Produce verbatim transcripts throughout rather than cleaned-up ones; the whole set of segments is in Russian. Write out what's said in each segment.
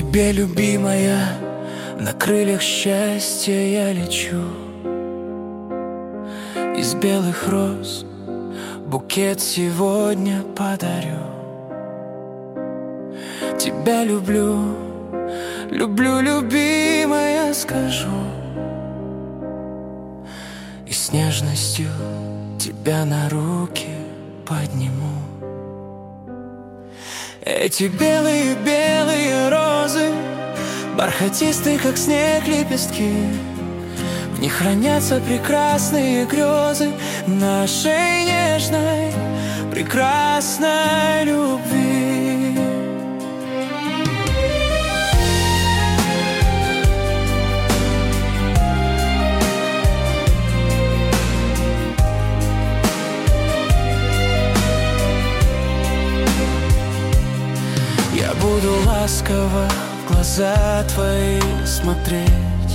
тебе, любимая, на крыльях счастья я лечу. Из белых роз букет сегодня подарю. Тебя люблю, люблю, любимая, скажу. И с нежностью тебя на руки подниму. Эти белые-белые розы, бархатистые, как снег, лепестки, в них хранятся прекрасные грезы нашей нежной, прекрасной любви. Я буду ласково в глаза твои смотреть.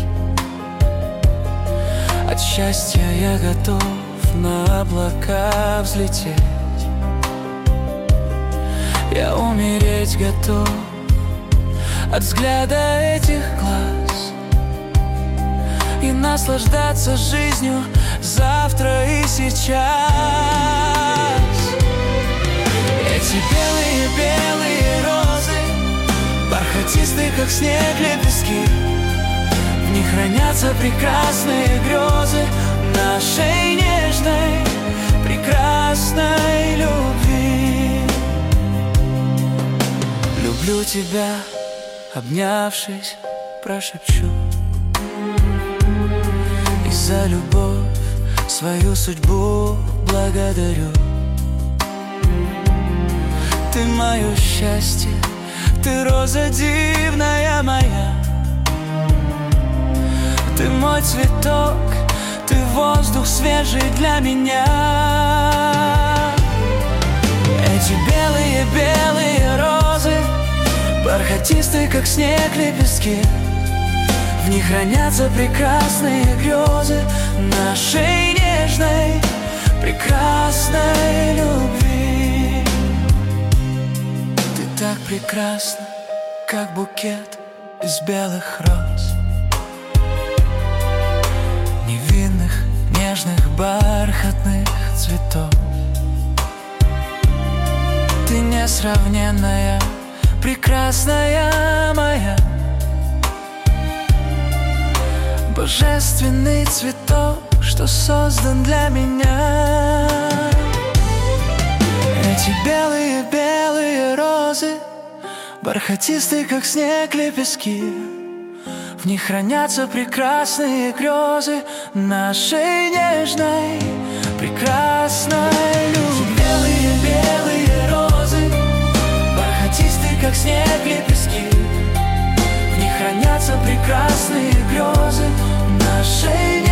От счастья я готов на облака взлететь. Я умереть готов от взгляда этих глаз и наслаждаться жизнью завтра и сейчас. Эти белые-белые розы, бархатистые, как снег, лепестки, в них хранятся прекрасные грезы нашей нежной, прекрасной любви. Люблю тебя, обнявшись, прошепчу. И за любовь свою судьбу благодарю. Ты мое счастье, ты роза дивная моя. Ты мой цветок, ты воздух свежий для меня. Эти белые-белые розы, бархатистые, как снег, лепестки, в них хранятся прекрасные грезы нашей нежной, прекрасной любви. Ты так прекрасна, как букет из белых роз, невинных, нежных, бархатных цветов. Ты несравненная, прекрасная моя, божественный цветок, что создан для меня. Эти белые-белые розы, бархатистые, как снег, лепестки, в них хранятся прекрасные грезы нашей нежной, прекрасной любви. Белые-белые розы, бархатистые, как снег, лепестки, в них хранятся прекрасные грезы нашей